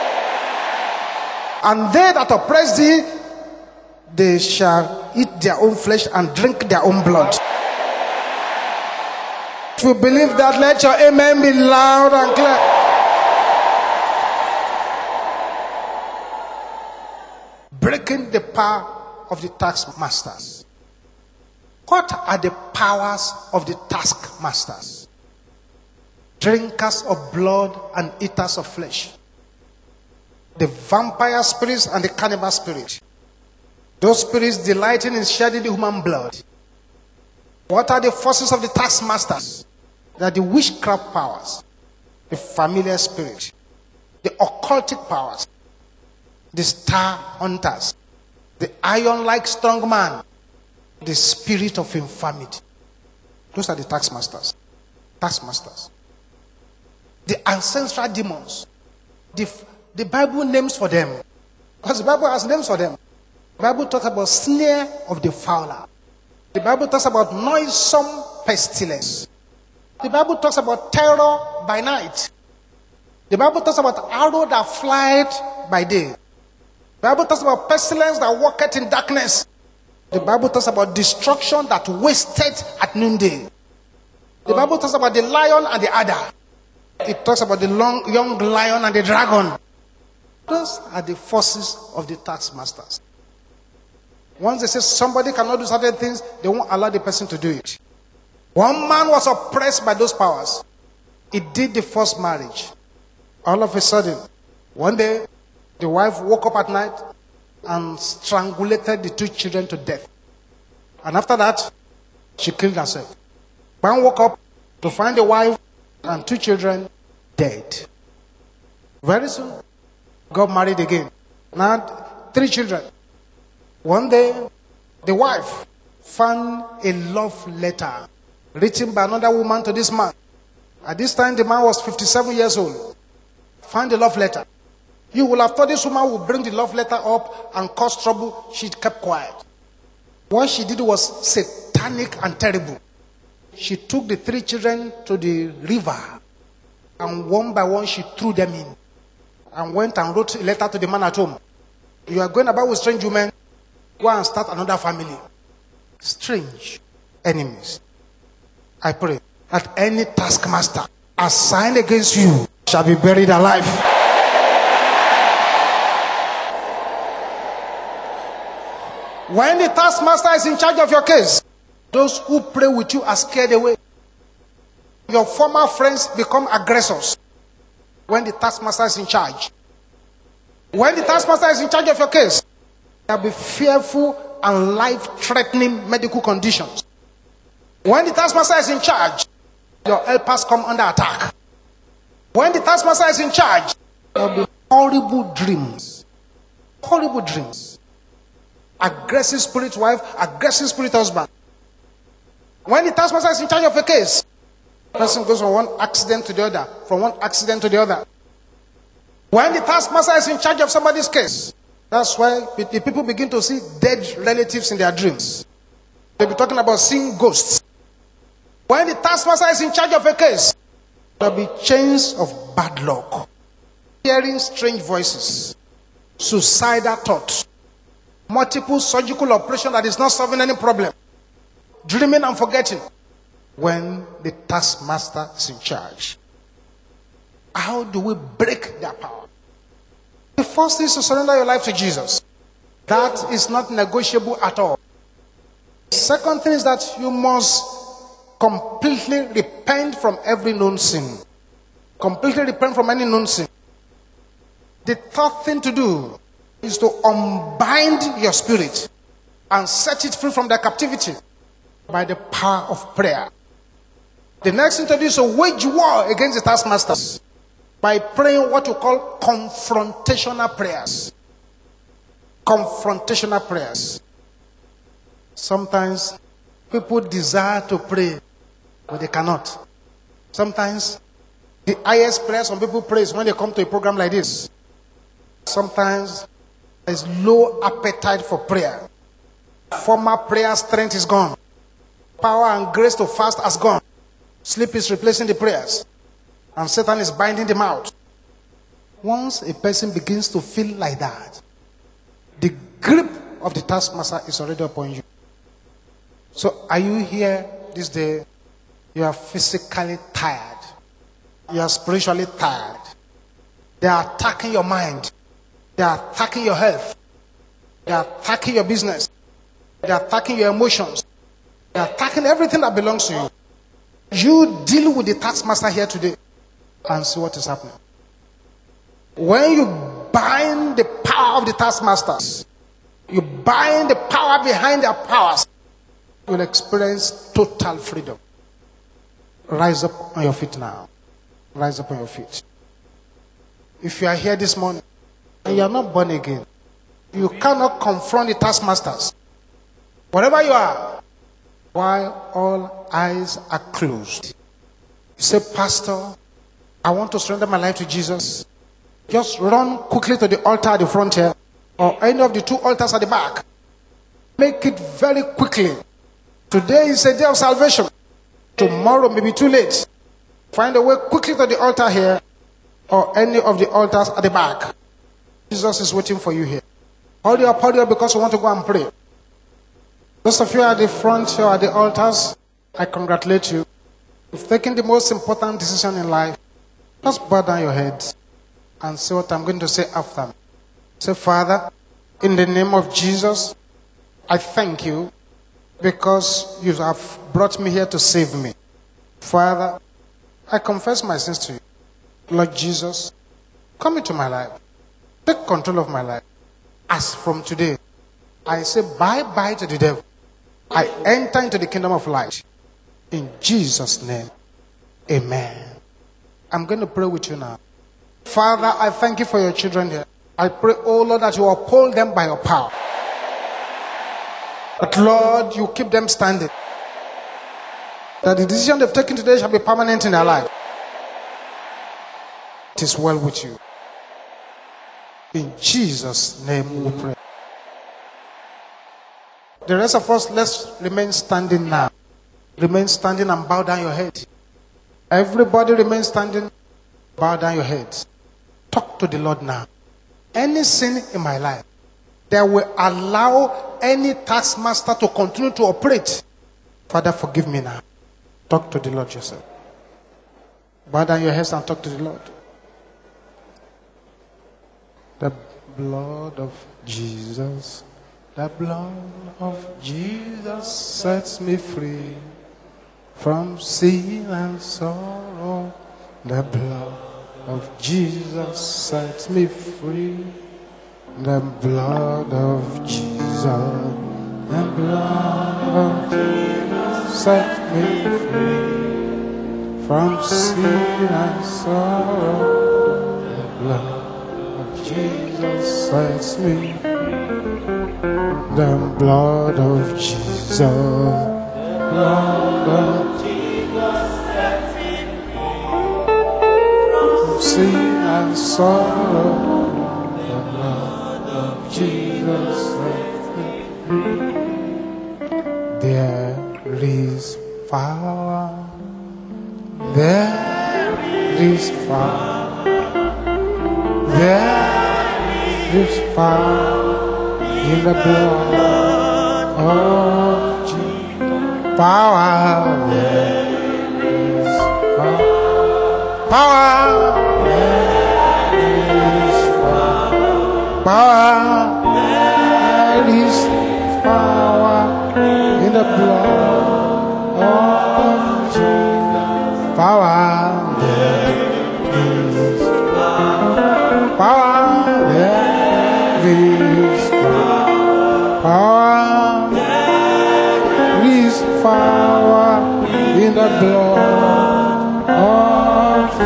and they that oppress thee, they shall eat their own flesh and drink their own blood. If you believe that, let your amen be loud and clear. Breaking the power of the taskmasters. What are the powers of the taskmasters? Drinkers of blood and eaters of flesh. The vampire spirits and the cannibal spirit. Those spirits delighting in shedding the human blood. What are the forces of the taskmasters? They are the witchcraft powers, the familiar spirit, the occultic powers, the star hunters, the iron-like strong man, the spirit of infirmity. Those are the taskmasters. Taskmasters. The ancestral demons. The Bible names for them. Because the Bible has names for them. The Bible talks about snare of the fowler. The Bible talks about noisome pestilence. The Bible talks about terror by night. The Bible talks about arrow that flieth by day. The Bible talks about pestilence that walketh in darkness. The Bible talks about destruction that wasted at noonday. The Bible talks about the lion and the adder. It talks about the young lion and the dragon. Those are the forces of the taskmasters. Once they say somebody cannot do certain things, they won't allow the person to do it. One man was oppressed by those powers. He did the first marriage. All of a sudden, one day, the wife woke up at night and strangulated the 2 children to death. And after that, she killed herself. Man woke up to find the wife and 2 children dead. Very soon, got married again. Now, 3 children. One day, the wife found a love letter written by another woman to this man. At this time, the man was 57 years old. Found the love letter. You will have thought this woman would bring the love letter up and cause trouble. She kept quiet. What she did was satanic and terrible. She took the 3 children to the river, and one by one she threw them in, and went and wrote a letter to the man at home. You are going about with strange women, go and start another family. Strange enemies. I pray that any taskmaster assigned against you shall be buried alive. When the taskmaster is in charge of your case, those who pray with you are scared away. Your former friends become aggressors when the taskmaster is in charge. When the taskmaster is in charge of your case, there will be fearful and life-threatening medical conditions. When the taskmaster is in charge, your helpers come under attack. When the taskmaster is in charge, there will be horrible dreams. Horrible dreams. Aggressive spirit wife, aggressive spirit husband. When the taskmaster is in charge of a case, the person goes from one accident to the other, from one accident to the other. When the taskmaster is in charge of somebody's case, that's why the people begin to see dead relatives in their dreams. They'll be talking about seeing ghosts. When the taskmaster is in charge of a case, there'll be chains of bad luck, hearing strange voices, suicidal thoughts, multiple surgical operation that is not solving any problem, dreaming and forgetting. When the taskmaster is in charge, how do we break their power? The first is to surrender your life to Jesus. That is not negotiable at all. Second thing is that you must completely repent from every known sin. Completely repent from any known sin. The third thing to do is to unbind your spirit and set it free from their captivity by the power of prayer. The next thing to do is to wage war against the taskmasters by praying what we call confrontational prayers. Confrontational prayers. Sometimes people desire to pray, but they cannot. Sometimes the highest prayer some people pray is when they come to a program like this. Sometimes there's low appetite for prayer. Former prayer strength is gone. Power and grace to fast has gone. Sleep is replacing the prayers. And Satan is binding them out. Once a person begins to feel like that, the grip of the taskmaster is already upon you. So are you here this day? You are physically tired. You are spiritually tired. They are attacking your mind. They are attacking your health. They are attacking your business. They are attacking your emotions. They are attacking everything that belongs to you. You deal with the taskmaster here today and see what is happening. When you bind the power of the taskmasters, you bind the power behind their powers, you will experience total freedom. Rise up on your feet now. Rise up on your feet. If you are here this morning and you are not born again, you cannot confront the taskmasters. Wherever you are, while all eyes are closed, you say, Pastor, I want to surrender my life to Jesus. Just run quickly to the altar at the front here, or any of the 2 altars at the back. Make it very quickly. Today is a day of salvation. Tomorrow may be too late. Find a way quickly to the altar here, or any of the altars at the back. Jesus is waiting for you here. Hold up, because we want to go and pray. Those of you at the front or at the altars, I congratulate you. You've taken the most important decision in life. Just bow down your heads and say what I'm going to say after me. Say, Father, in the name of Jesus, I thank you because you have brought me here to save me. Father, I confess my sins to you. Lord Jesus, come into my life. Take control of my life. As from today, I say bye-bye to the devil. I enter into the kingdom of light. In Jesus' name, amen. I'm going to pray with you now. Father, I thank you for your children here. I pray, oh Lord, that you uphold them by your power. That, Lord, you keep them standing. That the decision they've taken today shall be permanent in their life. It is well with you. In Jesus' name we pray. The rest of us, let's remain standing now. Remain standing and bow down your head. Everybody remain standing, bow down your heads. Talk to the Lord now. Any sin in my life that will allow any taskmaster to continue to operate, Father, forgive me now. Talk to the Lord yourself. Bow down your heads and talk to the Lord. The blood of Jesus, the blood of Jesus sets me free from sin and sorrow. The blood of Jesus sets me free. The blood of Jesus, the blood of Jesus sets me free from sin and sorrow. The blood Jesus sets me free. The blood of Jesus, the blood of Jesus sets me free from sin and sorrow. The blood of Jesus sets me free. There is power. There is power. There is power in the blood of Jesus. Power, there is power. Power, there is power. Power, there is power in the blood of Jesus. Power, there is power, there is power, there is power in the blood of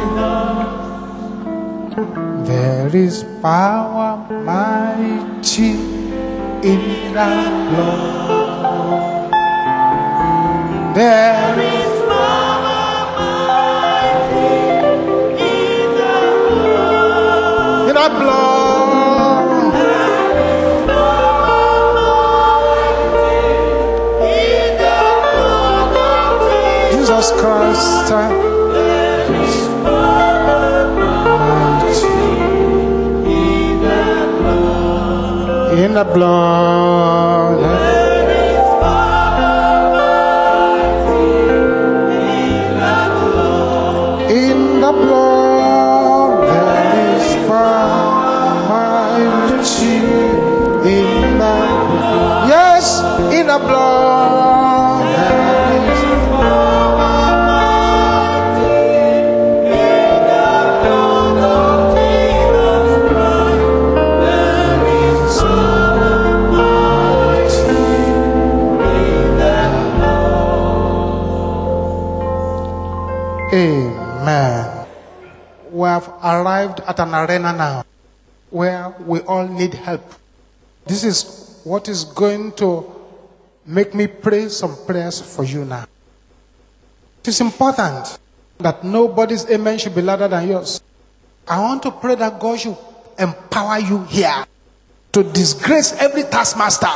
Jesus. There is power mighty in the blood. There is blood. Jesus Christ is in the blood. In the blood there is power. In the yes, in the blood there is Amen. We have arrived at an arena now where we all need help. This is what is going to make me pray some prayers for you now. It is important that nobody's amen should be louder than yours. I want to pray that God should empower you here to disgrace every taskmaster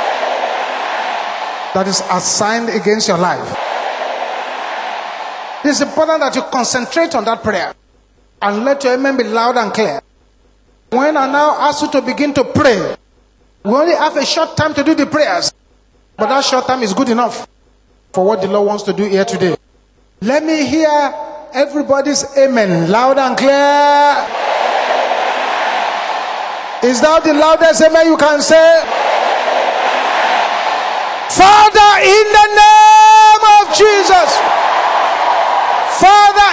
that is assigned against your life. It is important that you concentrate on that prayer and let your amen be loud and clear. When I now ask you to begin to pray, we only have a short time to do the prayers, but that short time is good enough for what the Lord wants to do here today. Let me hear everybody's amen loud and clear. Is that the loudest amen you can say? Father, in the name of Jesus. Father,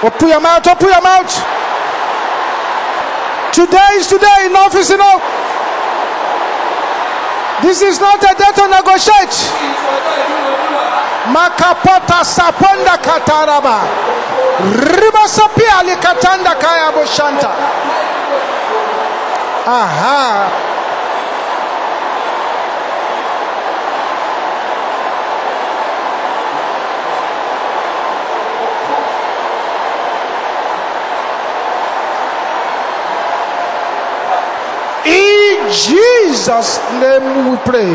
Open your mouth, open your mouth. Today is today, enough is enough. This is not a day to negotiate. Makapota saponda kataraba. Ribasapia likatanda kaya boshanta. Aha. In Jesus' name we pray.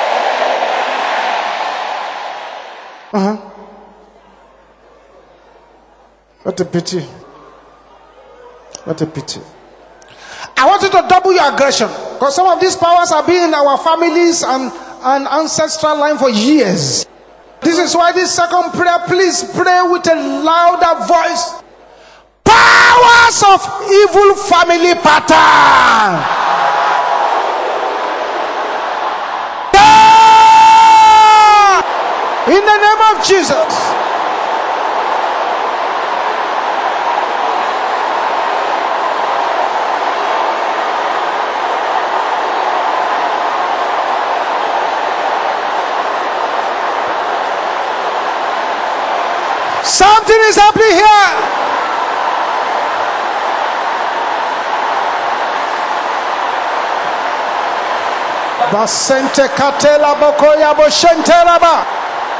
What a pity. What a pity. I want you to double your aggression, because some of these powers have been in our families and ancestral line for years. This is why this second prayer, please pray with a louder voice. Powers of evil family pattern. In the name of Jesus. Something is happening here. Basente katela bokoya boshenteraba.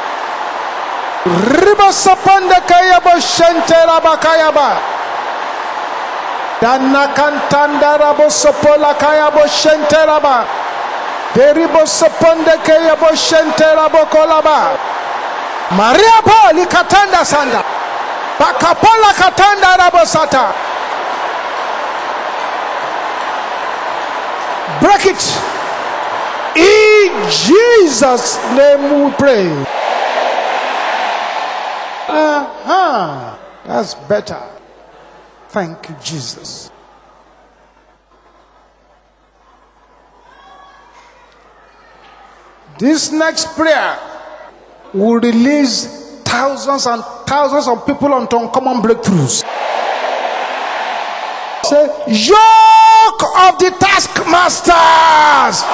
Riba sapanda kaya boshenteraba kaya ba. Dana kantanda rabo sopola kaya boshenteraba. Deribo sapanda kaya boshenteraba kolaba. Maria Pauli katanda sanda. Bakapola katanda rabo sata. Break it. In Jesus' name we pray. That's better. Thank you, Jesus. This next prayer will release thousands and thousands of people onto uncommon breakthroughs. Say, yoke of the taskmasters.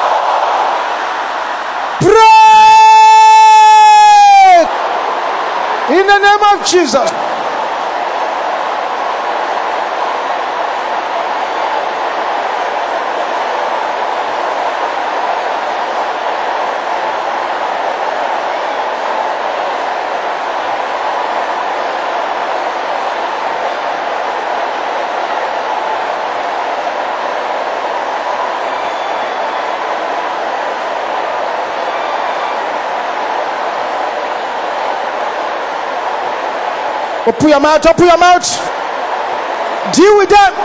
Pray in the name of Jesus. Open your mouth, open your mouth. Deal with them.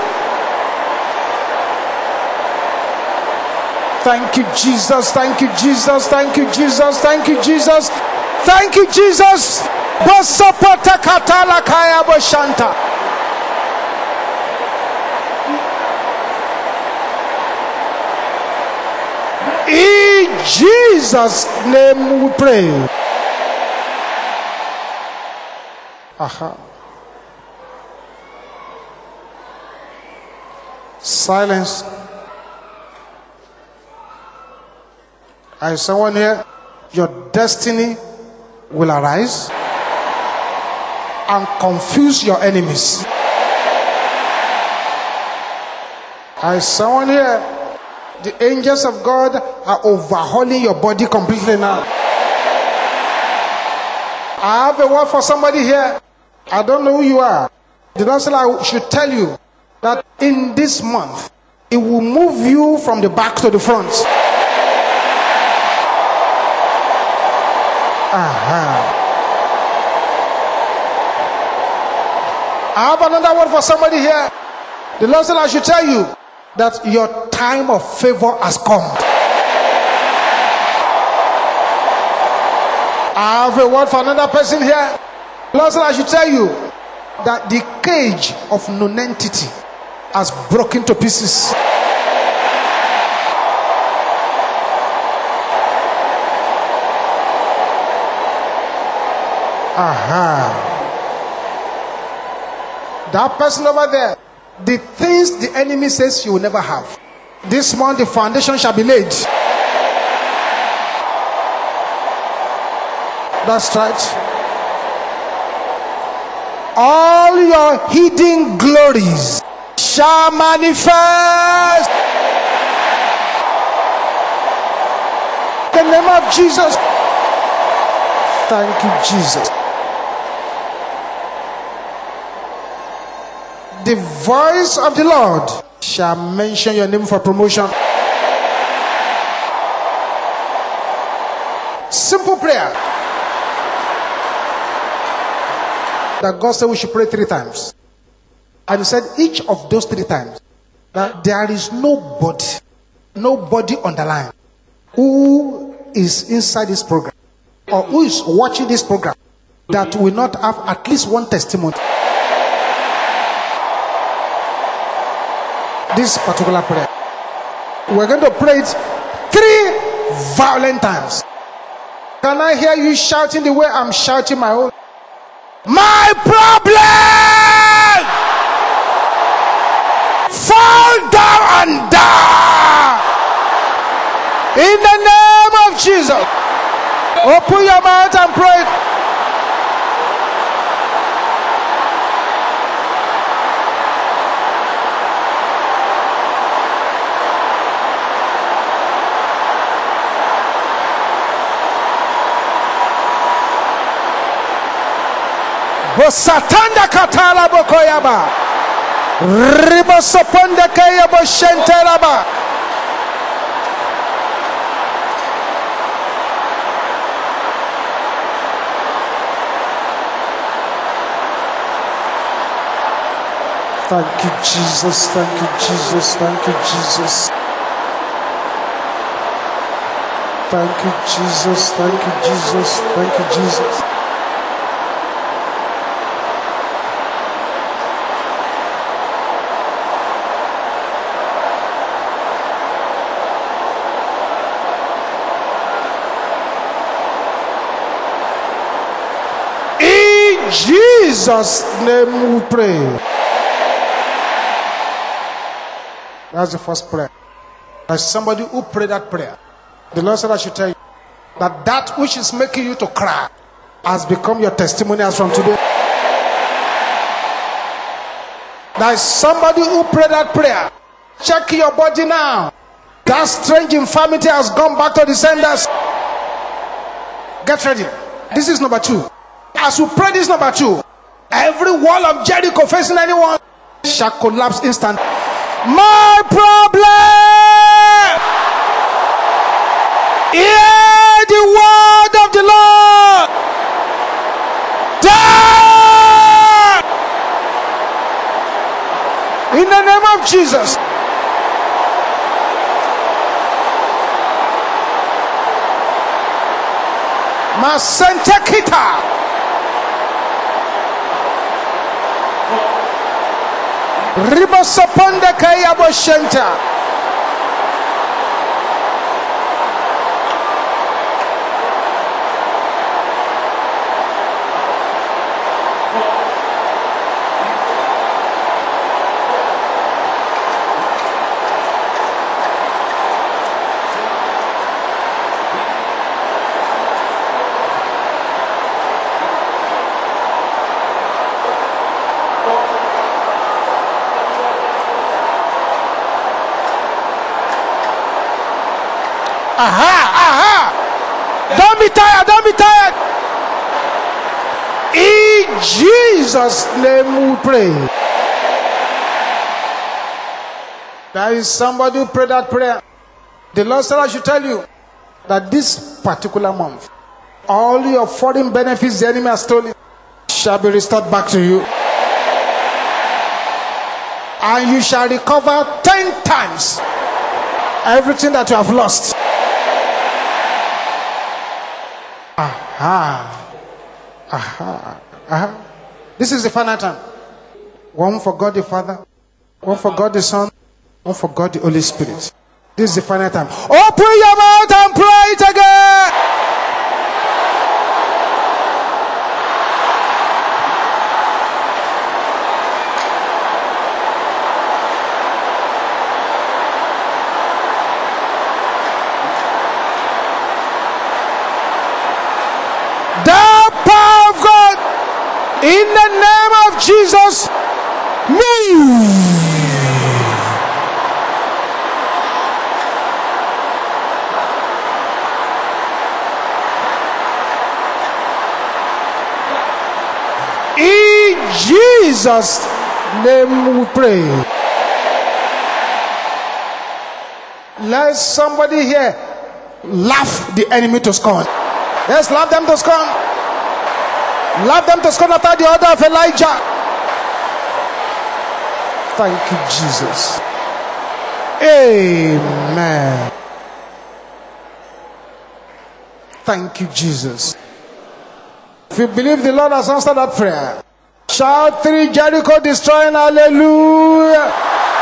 Thank you, Jesus. Thank you, Jesus. Thank you, Jesus. Thank you, Jesus. Thank you, Jesus. Bosopota katala kaya boshanta. In Jesus' name we pray. Aha. Silence. I someone here, your destiny will arise and confuse your enemies. I someone here, the angels of God are overhauling your body completely now. I have a word for somebody here. I don't know who you are. The Lord said I should tell you that in this month, it will move you from the back to the front. Aha. I have another word for somebody here. The Lord said I should tell you that your time of favor has come. I have a word for another person here. Lord said I should tell you that the cage of nonentity has broken to pieces. Aha. That person over there, the things the enemy says you will never have. This month the foundation shall be laid. That's right. All your hidden glories shall manifest. In the name of Jesus. Thank you, Jesus. The voice of the Lord shall mention your name for promotion. Simple prayer. That God said we should pray 3 times. And he said each of those 3 times that there is nobody on the line who is inside this program or who is watching this program that will not have at least one testimony. This particular prayer, we're going to pray it 3 violent times. Can I hear you shouting the way I'm shouting my own? My problem fall down and die in the name of Jesus. Open your mouth and pray. Satanda katala bokoyaba ribo soponde kaya bo shenteraba. Thank you, Jesus. Thank you, Jesus. Thank you, Jesus. Thank you, Jesus. Thank you, Jesus. Thank you, Jesus. Jesus' name we pray. That's the first prayer. There's somebody who prayed that prayer. The Lord said I should tell you that that which is making you to cry has become your testimony as from today. There's somebody who prayed that prayer. Check your body now. That strange infirmity has gone back to the senders. Get ready. This is number 2. As we pray this number 2, every wall of Jericho facing anyone shall collapse instantly. My problem, hear the word of the Lord. Die in the name of Jesus. Masente kita. Ribosoponde kaya boshenta. Don't be tired, don't be tired. In Jesus' name we pray. There is somebody who prayed that prayer. The Lord said I should tell you that this particular month, all your foreign benefits the enemy has stolen shall be restored back to you. And you shall recover 10 times everything that you have lost. This is the final time. One for God the Father, one for God the Son, one for God the Holy Spirit. This is the final time. Open your mouth and pray it again. The power of God, in the name of Jesus, move. In Jesus' name we pray. Let somebody here laugh the enemy to scorn. Yes, laugh them to scorn. Laugh them to scorn after the order of Elijah. Thank you, Jesus. Amen. Thank you, Jesus. If you believe the Lord has answered that prayer, shout 3 Jericho destroying hallelujah.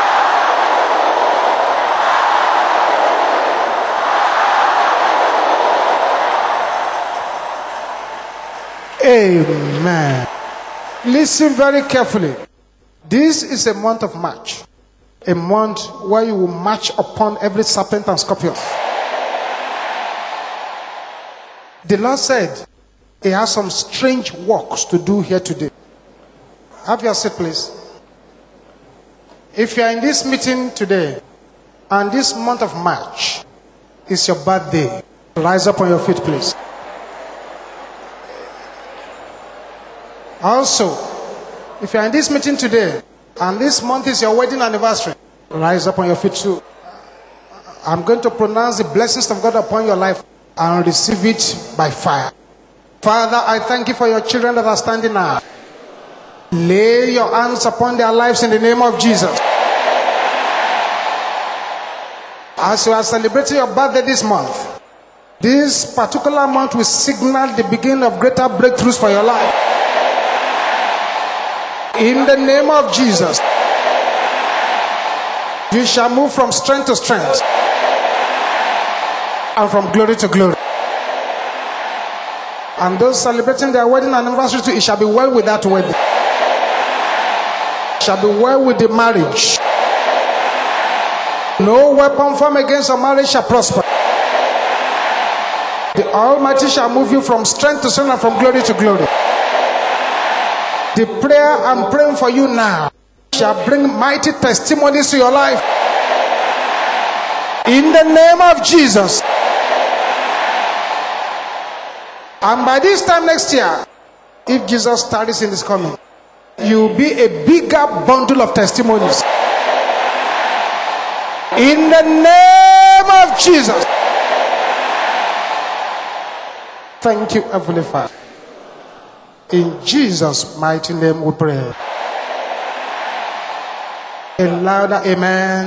Amen. Listen very carefully. This is a month of March. A month where you will march upon every serpent and scorpion. The Lord said He has some strange works to do here today. Have your seat, please. If you are in this meeting today, and this month of March is your birthday, rise up on your feet, please. Also, if you are in this meeting today, and this month is your wedding anniversary, rise up on your feet too. I'm going to pronounce the blessings of God upon your life and receive it by fire. Father, I thank you for your children that are standing now. Lay your hands upon their lives in the name of Jesus. As you are celebrating your birthday this month, this particular month will signal the beginning of greater breakthroughs for your life. In the name of Jesus, you shall move from strength to strength and from glory to glory. And those celebrating their wedding anniversary too, it shall be well with that wedding. It shall be well with the marriage. No weapon formed against your marriage shall prosper. The Almighty shall move you from strength to strength and from glory to glory. The prayer I'm praying for you now shall bring mighty testimonies to your life. In the name of Jesus. And by this time next year, if Jesus tarries in his coming, you'll be a bigger bundle of testimonies. In the name of Jesus. Thank you, Heavenly Father. In Jesus' mighty name we pray. A louder amen.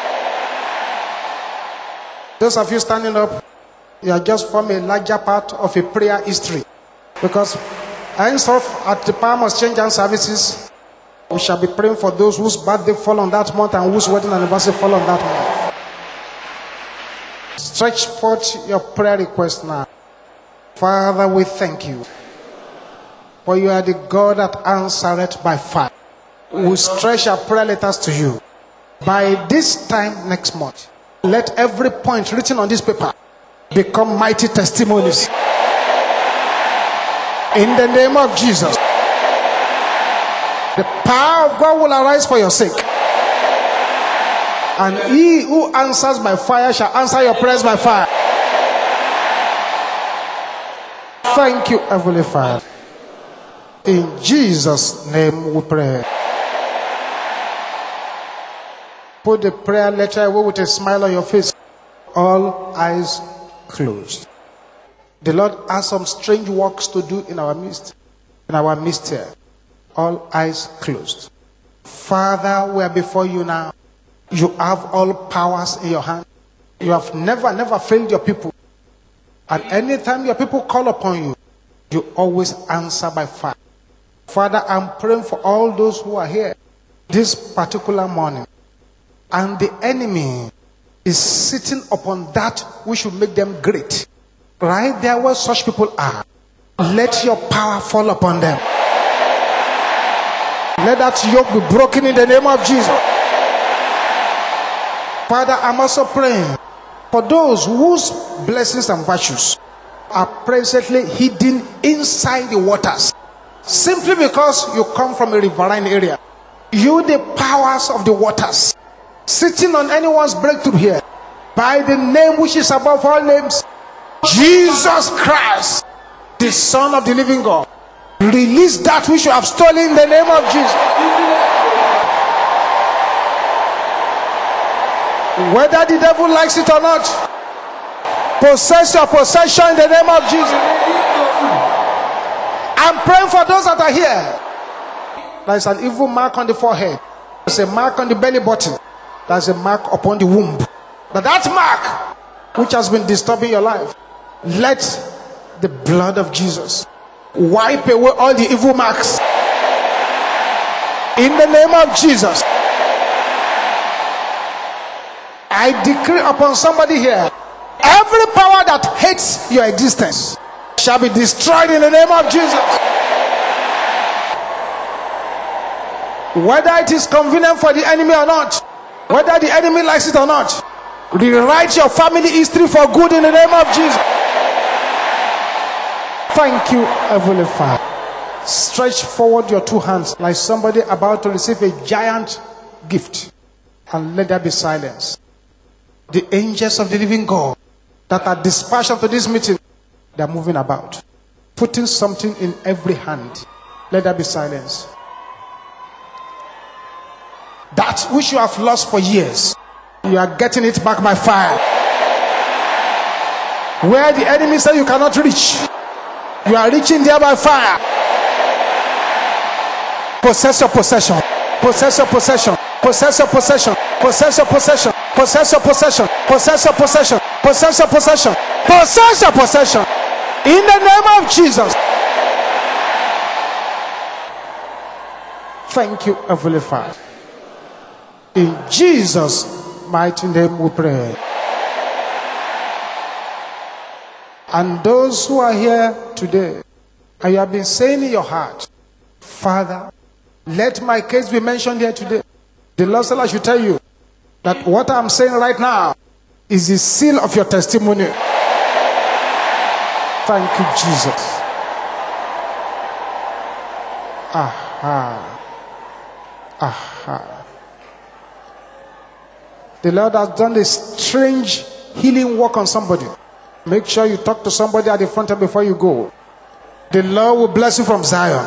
Those of you standing up, you are just forming a larger part of a prayer history. Because henceforth at the Power Must Change and services, we shall be praying for those whose birthday fall on that month and whose wedding anniversary fall on that month. Stretch forth your prayer request now. Father, we thank you. For you are the God that answereth by fire. We stretch our prayer letters to you. By this time next month, let every point written on this paper become mighty testimonies. In the name of Jesus. The power of God will arise for your sake. And he who answers by fire shall answer your prayers by fire. Thank you, Heavenly Father. In Jesus' name we pray. Put the prayer letter away with a smile on your face. All eyes closed. The Lord has some strange works to do in our midst. In our midst here. All eyes closed. Father, we are before you now. You have all powers in your hand. You have never failed your people. And anytime your people call upon you, you always answer by fire. Father, I'm praying for all those who are here this particular morning. And the enemy is sitting upon that which will make them great. Right there where such people are. Let your power fall upon them. Let that yoke be broken in the name of Jesus. Father, I'm also praying for those whose blessings and virtues are presently hidden inside the waters. Simply because you come from a riverine area. You, the powers of the waters, sitting on anyone's breakthrough here, by the name which is above all names, Jesus Christ, the Son of the living God, release that which you have stolen in the name of Jesus. Whether the devil likes it or not, possess your possession in the name of Jesus. I'm praying for those that are here. There's an evil mark on the forehead. There's a mark on the belly button. There's a mark upon the womb. But that mark which has been disturbing your life, let the blood of Jesus wipe away all the evil marks. In the name of Jesus, I decree upon somebody here, every power that hates your existence shall be destroyed in the name of Jesus. Whether it is convenient for the enemy or not, whether the enemy likes it or not, rewrite your family history for good in the name of Jesus. Thank you, Heavenly Father. Stretch forward your two hands like somebody about to receive a giant gift, and let there be silence. The angels of the living God that are dispatched to this meeting, they are moving about, putting something in every hand. Let there be silence. That which you have lost for years, you are getting it back by fire. Where the enemy said you cannot reach, you are reaching there by fire. Possess your possession. Possess your possession. Possess your possession. Possess your possession. Possess your possession. Possess your possession. Possess your possession. Possess your possession. In the name of Jesus. Thank you, Heavenly Father. In Jesus' mighty name we pray. And those who are here today, and you have been saying in your heart, Father, let my case be mentioned here today. The Lord said I should tell you that what I'm saying right now is the seal of your testimony. Thank you, Jesus. Aha. Aha. The Lord has done a strange healing work on somebody. Make sure you talk to somebody at the front end before you go. The Lord will bless you from Zion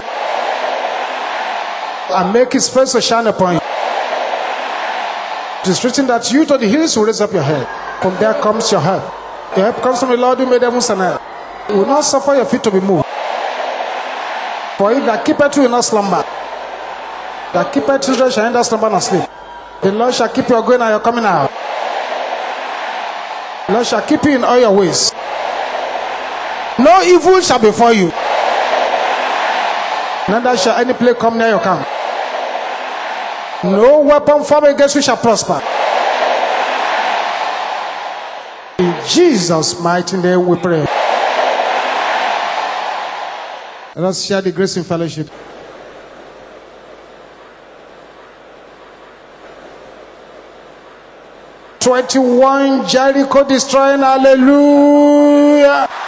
and make his face to shine upon you. It is written that you to the hills will raise up your head. From there comes your help. Your help comes from the Lord who made heaven and earth. You will not suffer your feet to be moved. For he that keepeth you will not slumber. That keepeth Israel shall neither slumber nor sleep. The Lord shall keep your going and your coming out. The Lord shall keep you in all your ways. No evil shall befall you. Neither shall any plague come near your camp. No weapon formed against you shall prosper. In Jesus' mighty name we pray. Let us share the grace in fellowship. "21 Jericho destroying, hallelujah."